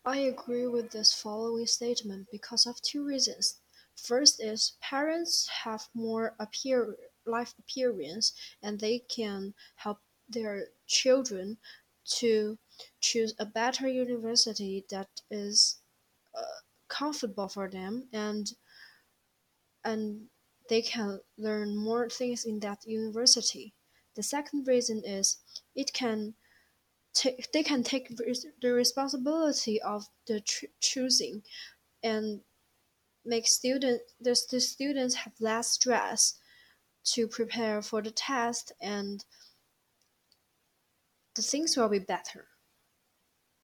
I agree with this following statement because of two reasons. First is parents have more life experience and they can help their children to choose a better university that is comfortable for them and they can learn more things in that university. The second reason is it can they can take the responsibility of the choosing and make the students have less stress to prepare for the test and the things will be better.